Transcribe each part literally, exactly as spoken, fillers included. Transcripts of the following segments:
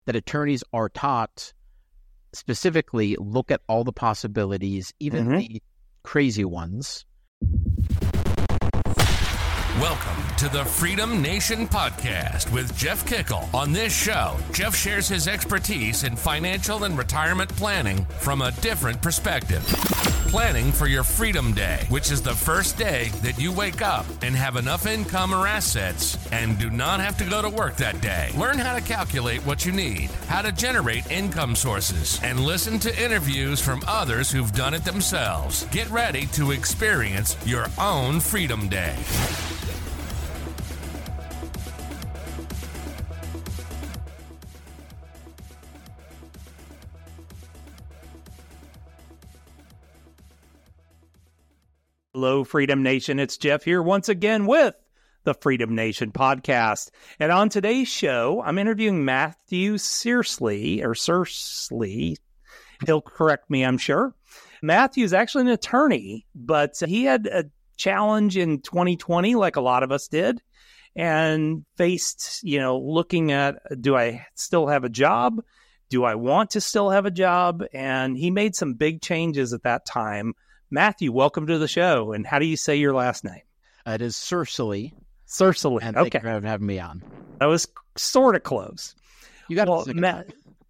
that attorneys are taught specifically look at all the possibilities, even mm-hmm. the crazy ones. Welcome to the Freedom Nation podcast with Jeff Kickle. On this show, Jeff shares his expertise in financial and retirement planning from a different perspective. Planning for your Freedom Day, which is the first day that you wake up and have enough income or assets and do not have to go to work that day. Learn how to calculate what you need, how to generate income sources, and listen to interviews from others who've done it themselves. Get ready to experience your own Freedom Day. Hello, Freedom Nation. It's Jeff here once again with the Freedom Nation podcast. And on today's show, I'm interviewing Matthew Searsley, or Searsley. He'll correct me, I'm sure. Matthew is actually an attorney, but he had a challenge in twenty twenty, like a lot of us did, and faced, you know, looking at, do I still have a job? Do I want to still have a job? And he made some big changes at that time. Matthew, welcome to the show. And how do you say your last name? Uh, it is Searsley. Searsley. And okay. Thank you for having me on. That was sort of close. You got well, it. Ma-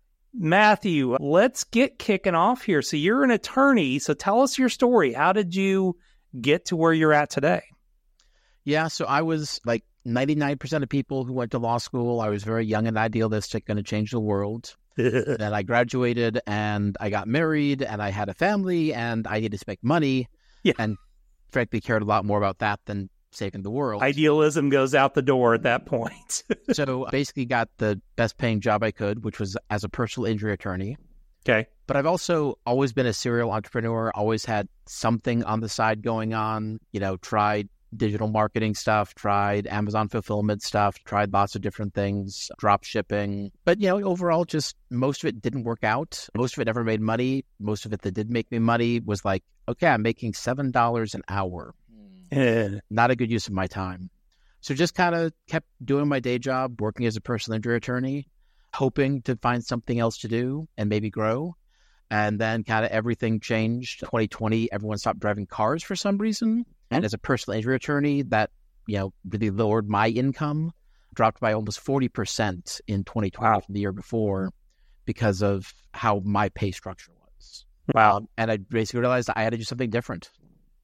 Matthew, let's get kicking off here. So you're an attorney. So tell us your story. How did you get to where you're at today? Yeah, so I was like ninety-nine percent of people who went to law school. I was very young and idealistic, going to change the world. Then I graduated and I got married and I had a family and I needed to make money. Yeah. And frankly cared a lot more about that than saving the world. Idealism goes out the door at that point. So basically got the best paying job I could, which was as a personal injury attorney. Okay. But I've also always been a serial entrepreneur, always had something on the side going on, you know, tried digital marketing stuff, tried Amazon fulfillment stuff, tried lots of different things, drop shipping. But, you know, overall, just most of it didn't work out. Most of it never made money. Most of it that did make me money was like, okay, I'm making seven dollars an hour. Mm. Not a good use of my time. So just kind of kept doing my day job, working as a personal injury attorney, hoping to find something else to do and maybe grow. And then kind of everything changed. twenty twenty, everyone stopped driving cars for some reason. And as a personal injury attorney, that, you know, really lowered my income, dropped by almost forty percent in twenty twenty wow. from the year before because of how my pay structure was. Wow. Um, and I basically realized I had to do something different.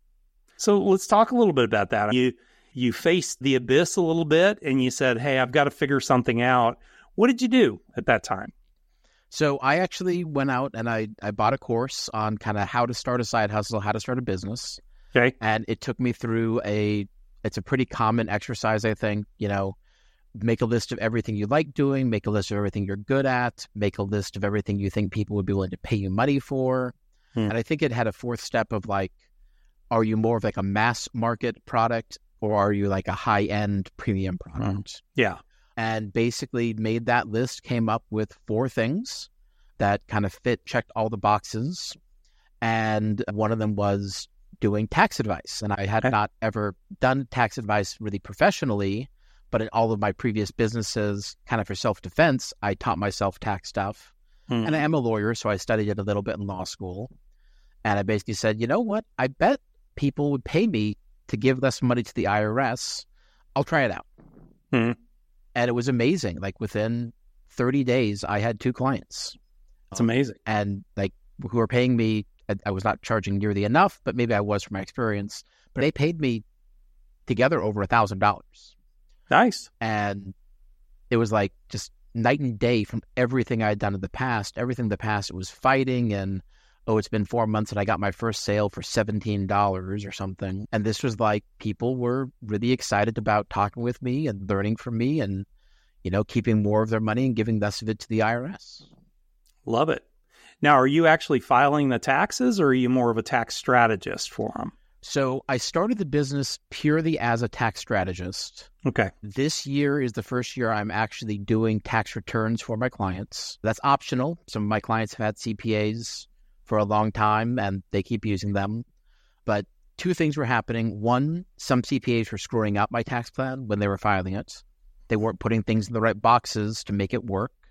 So let's talk a little bit about that. You you faced the abyss a little bit and you said, hey, I've got to figure something out. What did you do at that time? So I actually went out and I, I bought a course on kind of how to start a side hustle, how to start a business. Okay. And it took me through a, it's a pretty common exercise, I think, you know, make a list of everything you like doing, make a list of everything you're good at, make a list of everything you think people would be willing to pay you money for. Hmm. And I think it had a fourth step of like, are you more of like a mass market product or are you like a high-end premium product? Hmm. Yeah. And basically made that list, came up with four things that kind of fit, checked all the boxes. And one of them was doing tax advice. And I had okay. not ever done tax advice really professionally, but in all of my previous businesses, kind of for self-defense, I taught myself tax stuff. Hmm. And I am a lawyer, so I studied it a little bit in law school. And I basically said, you know what? I bet people would pay me to give less money to the I R S. I'll try it out. Hmm. And it was amazing. Like within thirty days, I had two clients. That's amazing. And like who were paying me, I, I was not charging nearly enough, but maybe I was from my experience. But they paid me together over a thousand dollars. Nice. And it was like just night and day from everything I'd done in the past. Everything in the past, it was fighting and, oh, it's been four months and I got my first sale for seventeen dollars or something. And this was like people were really excited about talking with me and learning from me and, you know, keeping more of their money and giving less of it to the I R S. Love it. Now, are you actually filing the taxes or are you more of a tax strategist for them? So I started the business purely as a tax strategist. Okay. This year is the first year I'm actually doing tax returns for my clients. That's optional. Some of my clients have had C P As for a long time and they keep using them. But two things were happening. One, some C P As were screwing up my tax plan when they were filing it. They weren't putting things in the right boxes to make it work.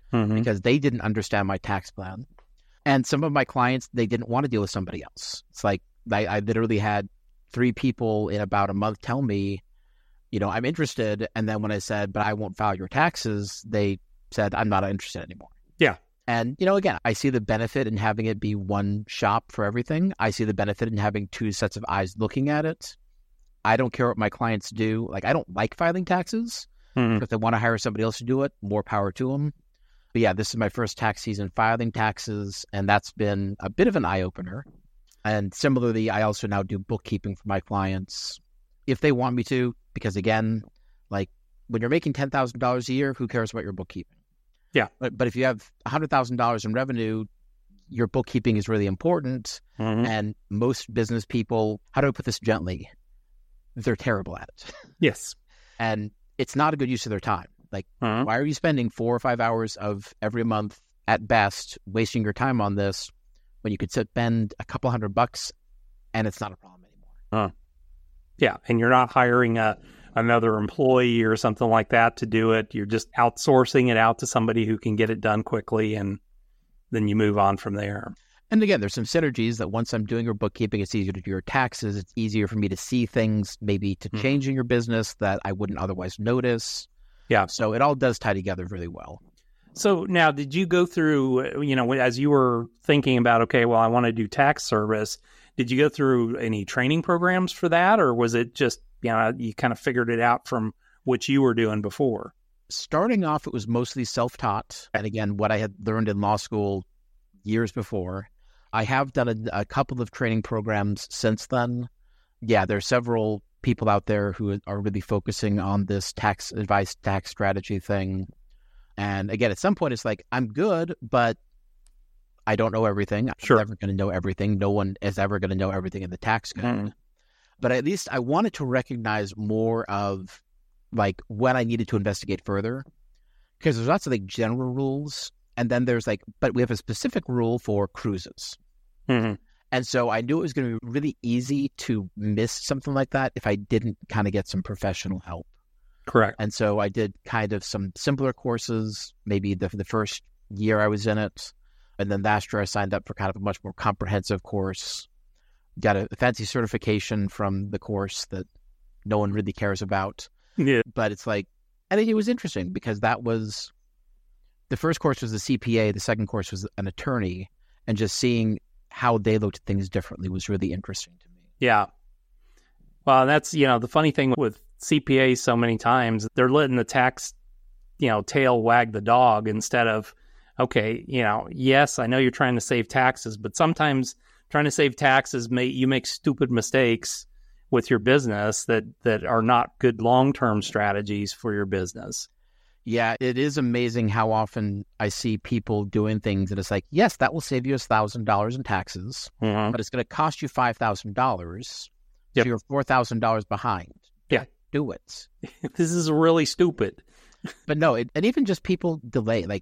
mm-hmm. because they didn't understand my tax plan. And some of my clients, they didn't want to deal with somebody else. It's like I, I literally had three people in about a month tell me, you know, I'm interested. And then when I said, but I won't file your taxes, they said, I'm not interested anymore. Yeah. And, you know, again, I see the benefit in having it be one shop for everything. I see the benefit in having two sets of eyes looking at it. I don't care what my clients do. Like, I don't like filing taxes. Mm-hmm. But if they want to hire somebody else to do it, more power to them. But yeah, this is my first tax season filing taxes, and that's been a bit of an eye-opener. And similarly, I also now do bookkeeping for my clients if they want me to, because again, like when you're making ten thousand dollars a year, who cares about your bookkeeping? Yeah. But, but if you have one hundred thousand dollars in revenue, your bookkeeping is really important. Mm-hmm. And most business people, how do I put this gently? They're terrible at it. Yes. And it's not a good use of their time. Like, mm-hmm. why are you spending four or five hours of every month at best wasting your time on this when you could spend a couple hundred bucks and it's not a problem anymore? Uh, yeah. And you're not hiring a, another employee or something like that to do it. You're just outsourcing it out to somebody who can get it done quickly, and then you move on from there. And again, there's some synergies that once I'm doing your bookkeeping, it's easier to do your taxes. It's easier for me to see things maybe to mm-hmm. change in your business that I wouldn't otherwise notice. Yeah. So it all does tie together really well. So now, did you go through, you know, as you were thinking about, okay, well, I want to do tax service, did you go through any training programs for that? Or was it just, you know, you kind of figured it out from what you were doing before? Starting off, it was mostly self-taught. And again, what I had learned in law school years before. I have done a, a couple of training programs since then. Yeah, there are several people out there who are really focusing on this tax advice, tax strategy thing. And again, at some point, it's like, I'm good, but I don't know everything. I'm sure. never going to know everything. No one is ever going to know everything in the tax code. Mm-hmm. But at least I wanted to recognize more of like when I needed to investigate further, because there's lots of like general rules. And then there's like, but we have a specific rule for cruises. Mm-hmm. And so I knew it was going to be really easy to miss something like that if I didn't kind of get some professional help. Correct. And so I did kind of some simpler courses, maybe the, the first year I was in it. And then last year I signed up for kind of a much more comprehensive course. Got a fancy certification from the course that no one really cares about. Yeah. But it's like, I think it was interesting because that was, the first course was a C P A, the second course was an attorney, and just seeing how they looked at things differently was really interesting to me. Yeah. Well, that's, you know, the funny thing with C P As so many times, they're letting the tax, you know, tail wag the dog instead of, okay, you know, yes, I know you're trying to save taxes, but sometimes trying to save taxes, may, you make stupid mistakes with your business that, that are not good long-term strategies for your business. Yeah, it is amazing how often I see people doing things and it's like, yes, that will save you one thousand dollars in taxes, mm-hmm. but it's going to cost you five thousand dollars. Yep. So you're four thousand dollars behind. Yeah. Do it. This is really stupid. But no, it, and even just people delay. Like,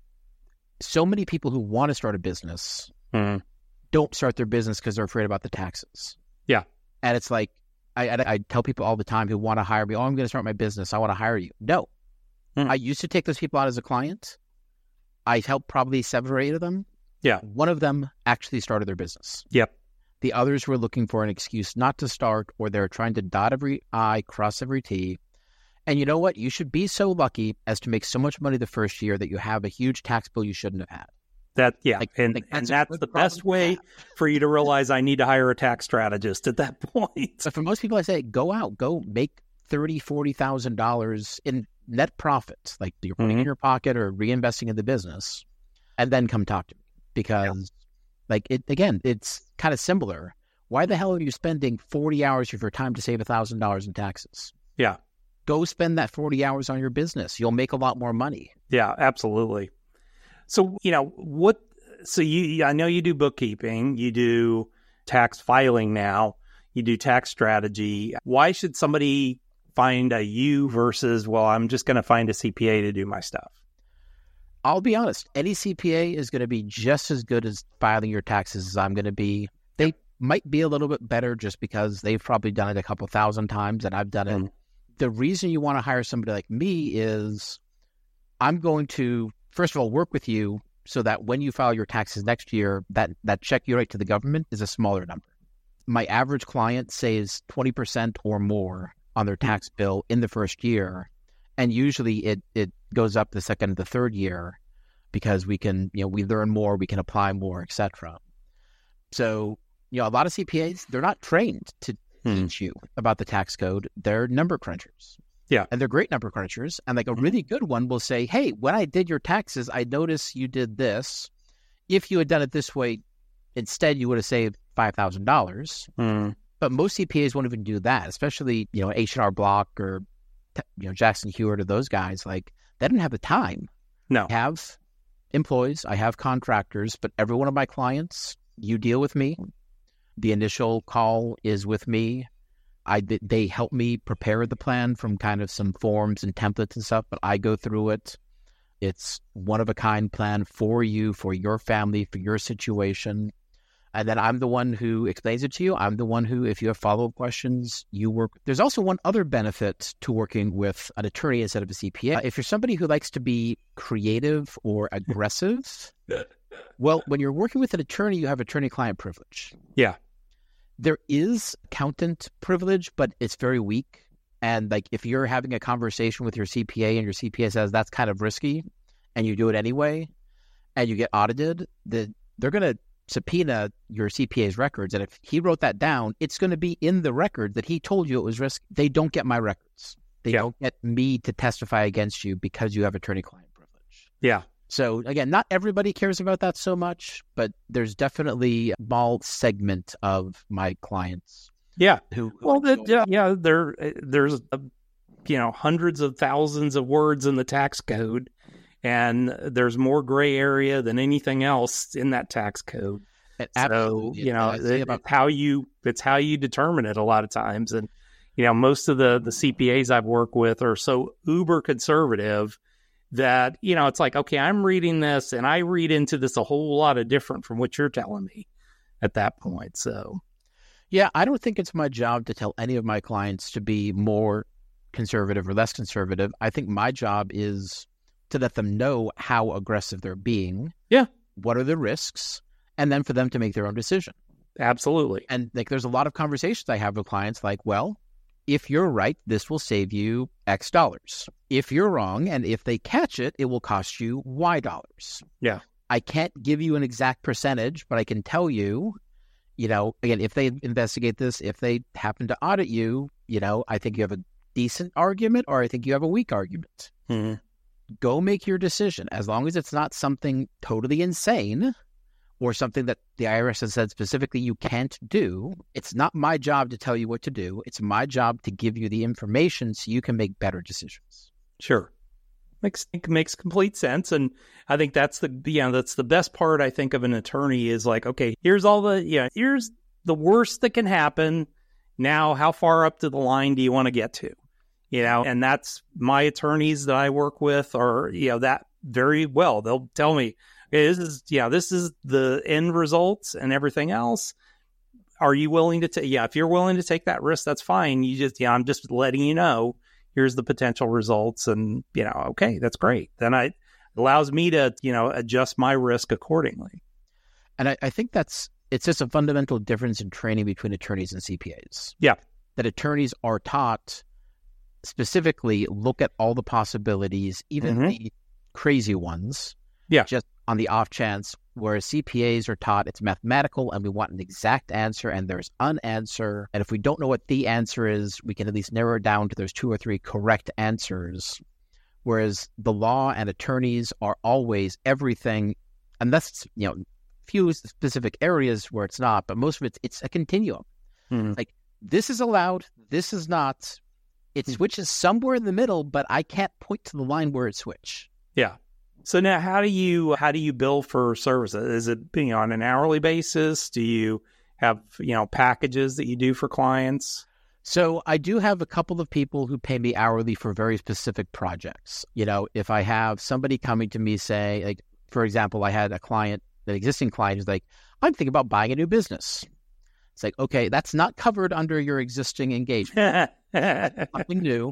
so many people who want to start a business mm-hmm. don't start their business because they're afraid about the taxes. Yeah. And it's like, I, I, I tell people all the time who want to hire me, oh, I'm going to start my business. I want to hire you. No. Mm-hmm. I used to take those people out as a client. I helped probably seven or eight of them. Yeah. One of them actually started their business. Yep. The others were looking for an excuse not to start, or they're trying to dot every I, cross every T. And you know what? You should be so lucky as to make so much money the first year that you have a huge tax bill you shouldn't have had. That yeah, like, and, like and that's, that's the best way for you to realize I need to hire a tax strategist at that point. But for most people, I say, go out, go make thirty thousand dollars, forty thousand dollars in net profit, like you're putting mm-hmm. in your pocket or reinvesting in the business, and then come talk to me. Because, yeah. like, it again, it's kind of similar. Why the hell are you spending forty hours of your time to save one thousand dollars in taxes? Yeah. Go spend that forty hours on your business. You'll make a lot more money. Yeah, absolutely. So, you know, what, so you, I know you do bookkeeping, you do tax filing now, you do tax strategy. Why should somebody find a you versus, well, I'm just going to find a C P A to do my stuff? I'll be honest. Any C P A is going to be just as good as filing your taxes as I'm going to be. They might be a little bit better just because they've probably done it a couple thousand times and I've done it. Mm. The reason you want to hire somebody like me is I'm going to, first of all, work with you so that when you file your taxes next year, that, that check you write to the government is a smaller number. My average client saves twenty percent or more on their tax bill in the first year. And usually it, it goes up the second and the third year because we can, you know, we learn more, we can apply more, et cetera. So, you know, a lot of C P As, they're not trained to hmm. teach you about the tax code. They're number crunchers. Yeah. And they're great number crunchers. And like a really good one will say, hey, when I did your taxes, I noticed you did this. If you had done it this way, instead, you would have saved five thousand dollars. Mm. But most C P As won't even do that, especially, you know, H and R Block or, you know, Jackson Hewitt or those guys. Like, they don't have the time. No. I have employees, I have contractors, but every one of my clients, you deal with me. The initial call is with me. I they help me prepare the plan from kind of some forms and templates and stuff, but I go through it. It's one of a kind plan for you, for your family, for your situation. And then I'm the one who explains it to you. I'm the one who, if you have follow-up questions, you work. There's also one other benefit to working with an attorney instead of a C P A. If you're somebody who likes to be creative or aggressive, well, when you're working with an attorney, you have attorney-client privilege. Yeah. There is accountant privilege, but it's very weak. And like if you're having a conversation with your C P A and your C P A says that's kind of risky and you do it anyway and you get audited, the, they're going to subpoena your C P A's records. And if he wrote that down, it's going to be in the record that he told you it was risky. They don't get my records. They yeah. don't get me to testify against you because you have attorney-client privilege. Yeah. So again, not everybody cares about that so much, but there's definitely a small segment of my clients. Yeah. Who, who well, the, yeah, yeah, there, there's, a, you know, hundreds of thousands of words in the tax code, and there's more gray area than anything else in that tax code. So, you know, it, about- it's how you, it's how you determine it a lot of times. And, you know, most of the, the C P As I've worked with are so uber conservative that, you know, it's like, okay, I'm reading this and I read into this a whole lot of different from what you're telling me at that point. So, yeah, I don't think it's my job to tell any of my clients to be more conservative or less conservative. I think my job is to let them know how aggressive they're being. Yeah. What are the risks? And then for them to make their own decision. Absolutely. And like, there's a lot of conversations I have with clients like, well, if you're right, this will save you X dollars. If you're wrong, and if they catch it, it will cost you Y dollars. Yeah. I can't give you an exact percentage, but I can tell you, you know, again, if they investigate this, if they happen to audit you, you know, I think you have a decent argument or I think you have a weak argument. Mm-hmm. Go make your decision. As long as it's not something totally insane or something that the I R S has said specifically you can't do, it's not my job to tell you what to do. It's my job to give you the information so you can make better decisions. Sure. Makes makes complete sense. And I think that's the, you know, that's the best part, I think, of an attorney is like, okay, here's all the, yeah, here's the worst that can happen. Now, how far up to the line do you want to get to? You know, and that's my attorneys that I work with are, you know, that very well. They'll tell me, okay, this is, yeah, this is the end results and everything else. Are you willing to take, yeah, if you're willing to take that risk, that's fine. You just, yeah, I'm just letting you know, here's the potential results. And, you know, okay, that's great. Then I, it allows me to, you know, adjust my risk accordingly. And I, I think that's, it's just a fundamental difference in training between attorneys and C P As. Yeah. That attorneys are taught specifically look at all the possibilities, even mm-hmm. the crazy ones. Yeah. Just on the off chance, whereas C P As are taught it's mathematical and we want an exact answer and there's an answer. And if we don't know what the answer is, we can at least narrow it down to there's two or three correct answers. Whereas the law and attorneys are always everything, unless, you know, few specific areas where it's not, but most of it, it's a continuum. Mm-hmm. Like, this is allowed, this is not. It switches somewhere in the middle, but I can't point to the line where it switched. Yeah. So now how do you how do you bill for services? Is it, you know, on an hourly basis? Do you have, you know, packages that you do for clients? So I do have a couple of people who pay me hourly for very specific projects. You know, if I have somebody coming to me say, like, for example, I had a client, an existing client who's like, I'm thinking about buying a new business. It's like, okay, that's not covered under your existing engagement. Something new.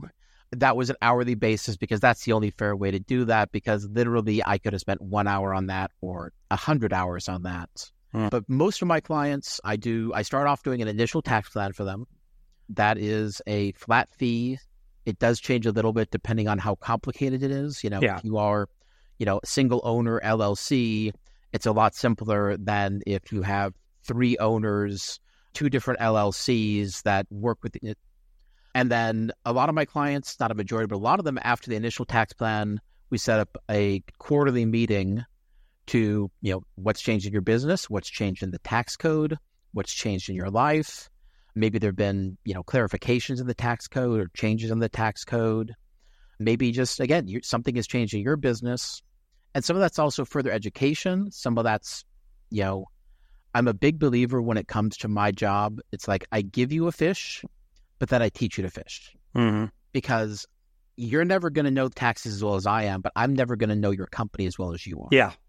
that was an hourly basis because that's the only fair way to do that, because literally I could have spent one hour on that or a hundred hours on that. Hmm. But most of my clients, I do, I start off doing an initial tax plan for them. That is a flat fee. It does change a little bit depending on how complicated it is. You know, yeah. if you are, you know, single owner L L C, it's a lot simpler than if you have three owners, two different L L Cs that work with it. And then a lot of my clients, not a majority, but a lot of them, after the initial tax plan, we set up a quarterly meeting to, you know, what's changed in your business, what's changed in the tax code, what's changed in your life. Maybe there have been, you know, clarifications in the tax code or changes in the tax code. Maybe just, again, you, something has changed in your business. And some of that's also further education. Some of that's, you know, I'm a big believer when it comes to my job. It's like I give you a fish, but then I teach you to fish. Mm-hmm. Because you're never going to know taxes as well as I am, but I'm never going to know your company as well as you are. Yeah.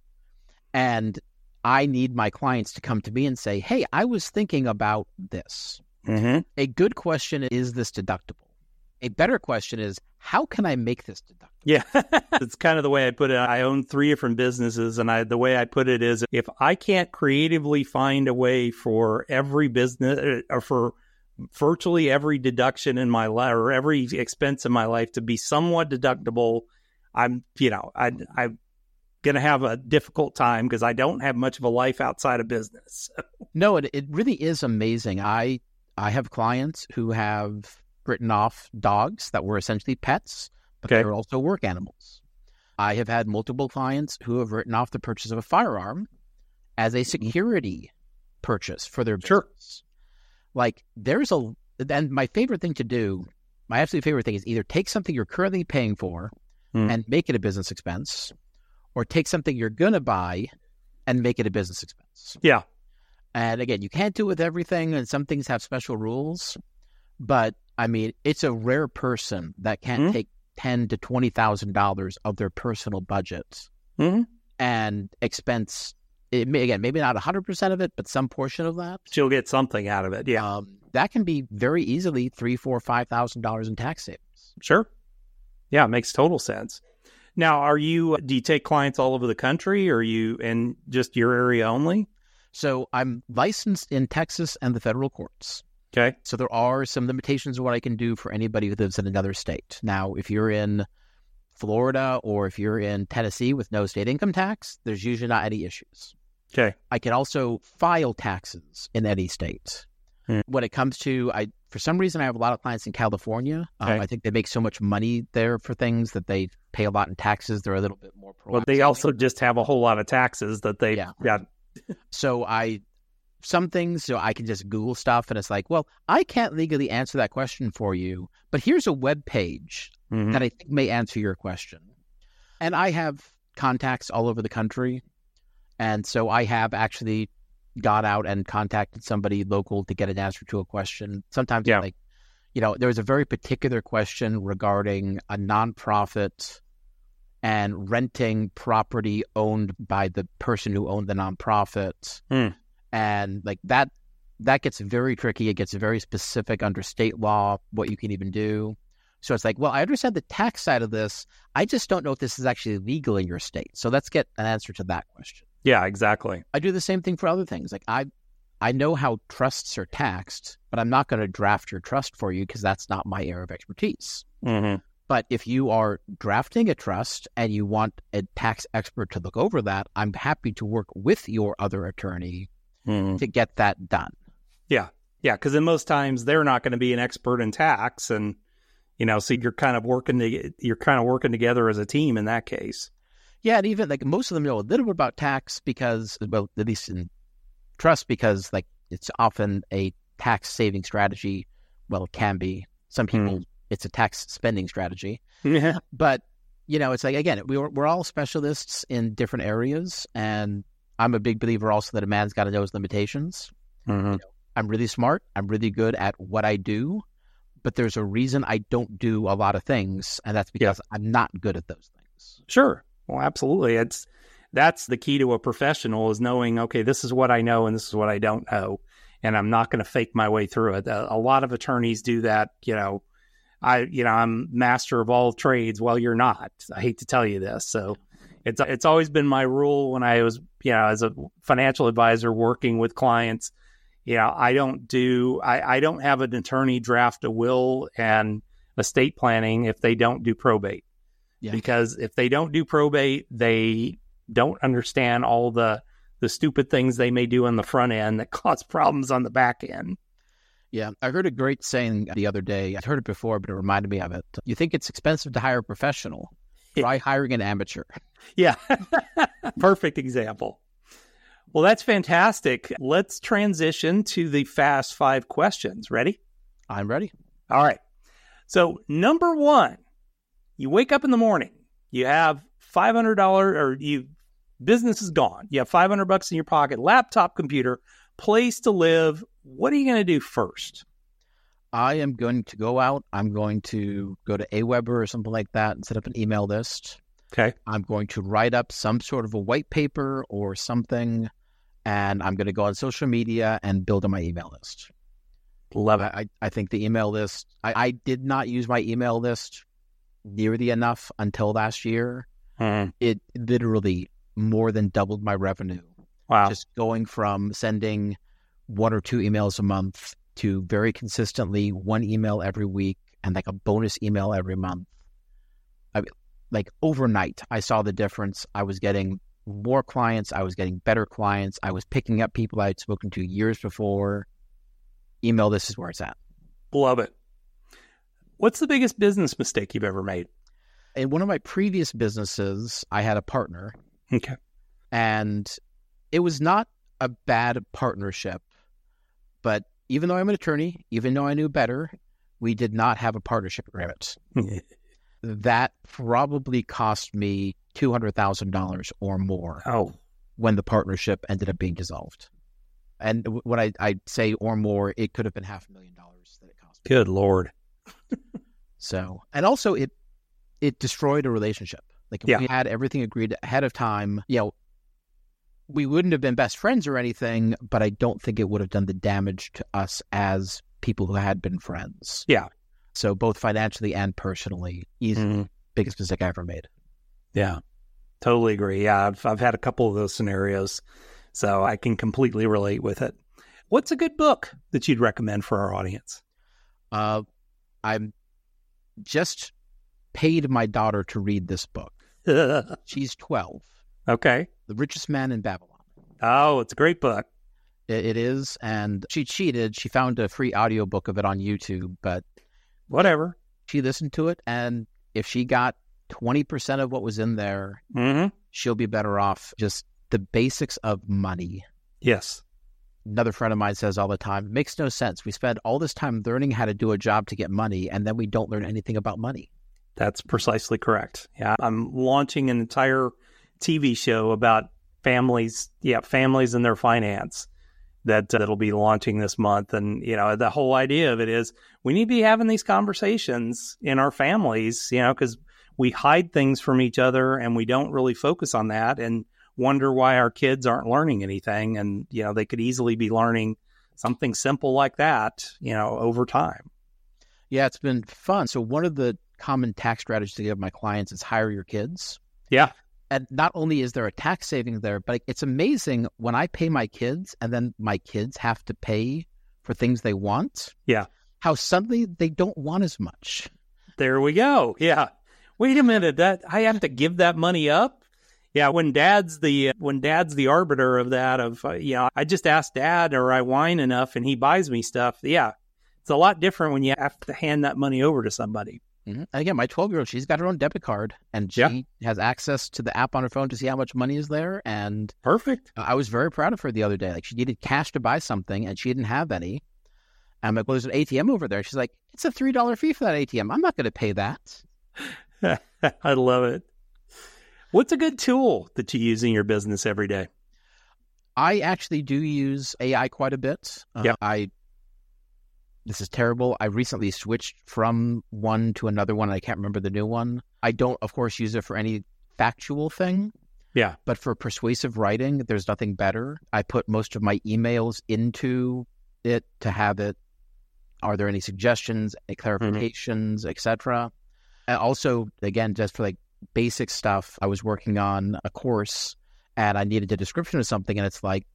And I need my clients to come to me and say, hey, I was thinking about this. Mm-hmm. A good question is, is this deductible? A better question is, how can I make this deductible? Yeah, it's kind of the way I put it. I own three different businesses, and I, the way I put it is, if I can't creatively find a way for every business or for virtually every deduction in my life or every expense in my life to be somewhat deductible, I'm, you know, I, I'm going to have a difficult time because I don't have much of a life outside of business. No, it, it really is amazing. I, I have clients who have written off dogs that were essentially pets, but okay. they're also work animals. I have had multiple clients who have written off the purchase of a firearm as a security purchase for their business. Sure. Like there's a, and my favorite thing to do, my absolute favorite thing is either take something you're currently paying for mm. and make it a business expense, or take something you're going to buy and make it a business expense. Yeah. And again, you can't do it with everything, and some things have special rules, but I mean, it's a rare person that can't mm-hmm. take ten to twenty thousand dollars of their personal budget mm-hmm. and expense. It may, again, maybe not a hundred percent of it, but some portion of that. She'll get something out of it. Yeah, um, that can be very easily three, four, five thousand dollars in tax savings. Sure. Yeah, it makes total sense. Now, are you? Do you take clients all over the country, or are you in just your area only? So I'm licensed in Texas and the federal courts. Okay. So there are some limitations of what I can do for anybody who lives in another state. Now, if you're in Florida or if you're in Tennessee with no state income tax, there's usually not any issues. Okay. I can also file taxes in any state. Hmm. When it comes to, I for some reason, I have a lot of clients in California. Okay. Um, I think they make so much money there for things that they pay a lot in taxes. They're a little bit more proactive. Well, they also just have a whole lot of taxes that they yeah. got. So I... Some things, so I can just Google stuff, and it's like, well, I can't legally answer that question for you, but here's a web page mm-hmm. that I think may answer your question. And I have contacts all over the country, and so I have actually got out and contacted somebody local to get an answer to a question. Sometimes, yeah. like, you know, there was a very particular question regarding a nonprofit and renting property owned by the person who owned the nonprofit. Mm. And like that, that gets very tricky. It gets very specific under state law, what you can even do. So it's like, well, I understand the tax side of this. I just don't know if this is actually legal in your state. So let's get an answer to that question. Yeah, exactly. I do the same thing for other things. Like I, I know how trusts are taxed, but I'm not going to draft your trust for you because that's not my area of expertise. Mm-hmm. But if you are drafting a trust and you want a tax expert to look over that, I'm happy to work with your other attorney Mm-hmm. to get that done. Yeah. Yeah. Because in most times they're not going to be an expert in tax. And, you know, so you're kind of working, to, you're kind of working together as a team in that case. Yeah. And even like most of them know a little bit about tax because, well, at least in trust, because like it's often a tax saving strategy. Well, it can be. Some people, mm. it's a tax spending strategy. Yeah. But, you know, it's like, again, we were, we're all specialists in different areas, and I'm a big believer also that a man's got to know his limitations. Mm-hmm. You know, I'm really smart. I'm really good at what I do, but there's a reason I don't do a lot of things, and that's because yeah. I'm not good at those things. Sure. Well, absolutely. It's that's the key to a professional is knowing, okay, this is what I know and this is what I don't know, and I'm not going to fake my way through it. A, a lot of attorneys do that, you know, I, you know, I'm master of all trades. Well, you're not. I hate to tell you this. So it's, it's always been my rule when I was, you know, as a financial advisor working with clients, you know, I don't do, I, I don't have an attorney draft a will and estate planning if they don't do probate. Yeah. Because if they don't do probate, they don't understand all the, the stupid things they may do on the front end that cause problems on the back end. Yeah, I heard a great saying the other day. I'd heard it before, but it reminded me of it. You think it's expensive to hire a professional? Try hiring an amateur. Yeah, perfect example. Well, that's fantastic. Let's transition to the fast five questions. Ready? I'm ready. All right. So number one, you wake up in the morning, you have five hundred dollars or you business is gone. You have five hundred bucks in your pocket, laptop, computer, place to live. What are you going to do first? I am going to go out. I'm going to go to Aweber or something like that and set up an email list. Okay. I'm going to write up some sort of a white paper or something, and I'm going to go on social media and build on my email list. Love it. I, I think the email list, I, I did not use my email list nearly enough until last year. Mm. It literally more than doubled my revenue. Wow. Just going from sending one or two emails a month to very consistently one email every week and like a bonus email every month. I, like overnight, I saw the difference. I was getting more clients. I was getting better clients. I was picking up people I had spoken to years before. Email, this is where it's at. Love it. What's the biggest business mistake you've ever made? In one of my previous businesses, I had a partner. Okay. And it was not a bad partnership. But even though I'm an attorney, even though I knew better, we did not have a partnership agreement. That probably cost me two hundred thousand dollars or more oh. when the partnership ended up being dissolved. And when I, I say or more, it could have been half a million dollars that it cost me. Good Lord. So, and also it it destroyed a relationship. Like if yeah. we had everything agreed ahead of time, you know, we wouldn't have been best friends or anything, but I don't think it would have done the damage to us as people who had been friends. Yeah. So both financially and personally, easy, mm-hmm. biggest mistake I ever made. Yeah, totally agree. Yeah, I've I've had a couple of those scenarios, so I can completely relate with it. What's a good book that you'd recommend for our audience? Uh, I'm just paid my daughter to read this book. She's twelve. Okay. The Richest Man in Babylon. Oh, it's a great book. It, it is. And she cheated. She found a free audiobook of it on YouTube, but whatever. She listened to it. And if she got twenty percent of what was in there, mm-hmm. she'll be better off. Just the basics of money. Yes. Another friend of mine says all the time, it makes no sense. We spend all this time learning how to do a job to get money, and then we don't learn anything about money. That's precisely correct. Yeah. I'm launching an entire T V show about families, yeah, families and their finance that uh, that'll be launching this month. And, you know, the whole idea of it is we need to be having these conversations in our families, you know, because we hide things from each other and we don't really focus on that and wonder why our kids aren't learning anything. And, you know, they could easily be learning something simple like that, you know, over time. Yeah, it's been fun. So one of the common tax strategies to give my clients is hire your kids. Yeah. And not only is there a tax saving there, but it's amazing when I pay my kids and then my kids have to pay for things they want. Yeah. How suddenly they don't want as much. There we go. Yeah. Wait a minute. That I have to give that money up. Yeah. When dad's the, when dad's the arbiter of that, of, uh, you know, I just ask dad or I whine enough and he buys me stuff. Yeah. It's a lot different when you have to hand that money over to somebody. Mm-hmm. And again, my twelve-year-old, she's got her own debit card, and she yeah. has access to the app on her phone to see how much money is there. And perfect. I was very proud of her the other day. Like she needed cash to buy something, and she didn't have any. I'm like, well, there's an A T M over there. She's like, it's a three dollars fee for that A T M. I'm not going to pay that. I love it. What's a good tool that you use in your business every day? I actually do use A I quite a bit. Yeah. Uh, I. This is terrible. I recently switched from one to another one. I can't remember the new one. I don't, of course, use it for any factual thing. Yeah. But for persuasive writing, there's nothing better. I put most of my emails into it to have it Are there any suggestions, clarifications, mm-hmm. et cetera? And also, again, just for like basic stuff, I was working on a course and I needed a description of something, and it's like,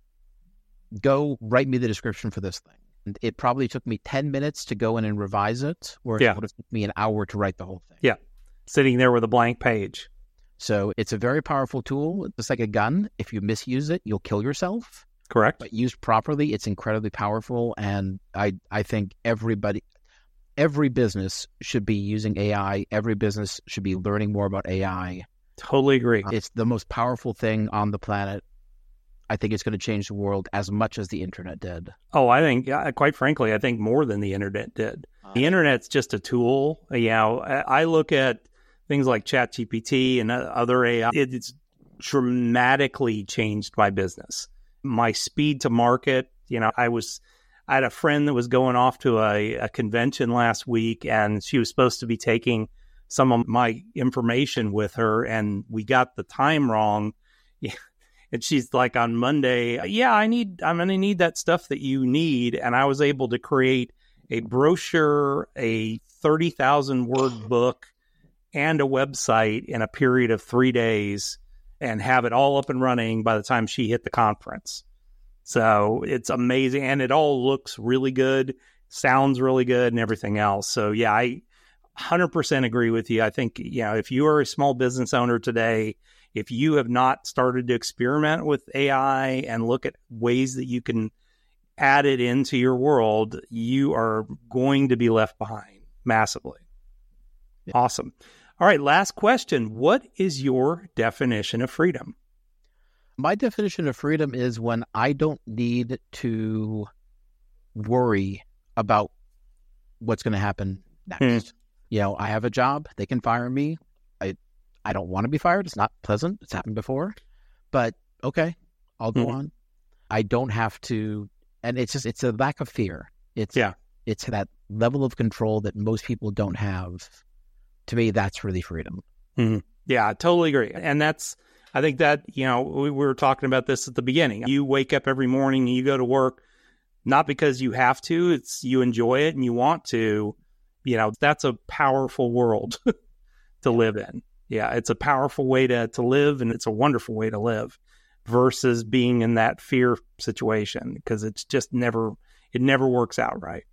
go write me the description for this thing. And it probably took me ten minutes to go in and revise it, where yeah. it would have took me an hour to write the whole thing. Yeah, sitting there with a blank page. So it's a very powerful tool. It's like a gun. If you misuse it, you'll kill yourself. Correct. But used properly, it's incredibly powerful. And I, I think everybody, every business should be using A I. Every business should be learning more about A I. Totally agree. Uh, it's the most powerful thing on the planet. I think it's going to change the world as much as the internet did. Oh, I think, quite frankly, I think more than the internet did. Uh, the internet's just a tool. You know, I look at things like ChatGPT and other A I. It's dramatically changed my business. My speed to market, you know, I was, I had a friend that was going off to a, a convention last week, and she was supposed to be taking some of my information with her, and we got the time wrong. And she's like, on Monday, yeah, I need, I'm going to need that stuff that you need. And I was able to create a brochure, a thirty thousand word book, and a website in a period of three days and have it all up and running by the time she hit the conference. So it's amazing. And it all looks really good, sounds really good, and everything else. So yeah, I one hundred percent agree with you. I think, you know, if you are a small business owner today, if you have not started to experiment with A I and look at ways that you can add it into your world, you are going to be left behind massively. Yeah. Awesome. All right, last question. What is your definition of freedom? My definition of freedom is when I don't need to worry about what's going to happen next. Mm. You know, I have a job. They can fire me. I I don't want to be fired. It's not pleasant. It's happened before. But okay, I'll go mm. on. I don't have to. And it's just, it's a lack of fear. It's, yeah. it's that level of control that most people don't have. To me, that's really freedom. Mm-hmm. Yeah, I totally agree. And that's, I think that, you know, we, we were talking about this at the beginning. You wake up every morning and you go to work, not because you have to, it's you enjoy it and you want to. You know, that's a powerful world to live in. Yeah, it's a powerful way to, to live, and it's a wonderful way to live versus being in that fear situation, because it's just never, it never works out right.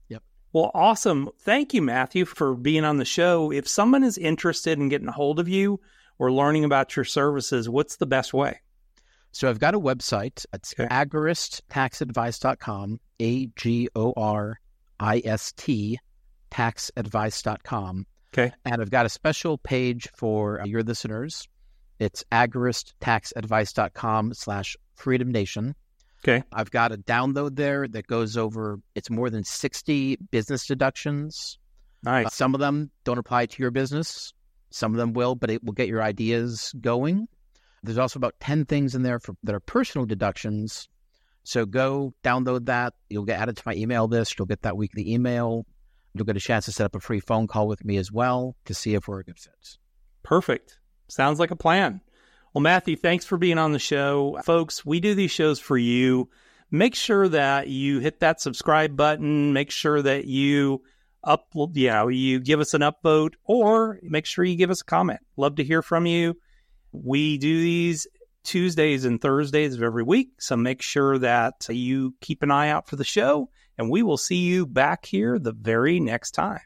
Well, awesome. Thank you, Matthew, for being on the show. If someone is interested in getting a hold of you or learning about your services, what's the best way? So I've got a website. It's okay. agorist tax advice dot com, A G O R I S T, tax advice dot com. Okay. And I've got a special page for your listeners. It's agorist tax advice dot com slash freedom nation. Okay. I've got a download there that goes over, it's more than sixty business deductions. Nice. Uh, some of them don't apply to your business. Some of them will, but it will get your ideas going. There's also about ten things in there for, that are personal deductions. So go download that. You'll get added to my email list. You'll get that weekly email. You'll get a chance to set up a free phone call with me as well to see if we're a good fit. Perfect. Sounds like a plan. Well, Matthew, thanks for being on the show. Folks, we do these shows for you. Make sure that you hit that subscribe button. Make sure that you up, you know, you give us an upvote, or make sure you give us a comment. Love to hear from you. We do these Tuesdays and Thursdays of every week, so make sure that you keep an eye out for the show, and we will see you back here the very next time.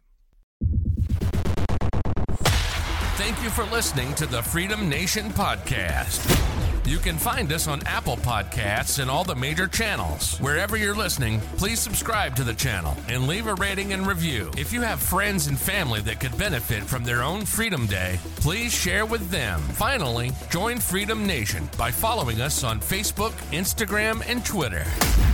Thank you for listening to the Freedom Nation Podcast. You can find us on Apple Podcasts and all the major channels. Wherever you're listening, please subscribe to the channel and leave a rating and review. If you have friends and family that could benefit from their own Freedom Day, please share with them. Finally, join Freedom Nation by following us on Facebook, Instagram, and Twitter.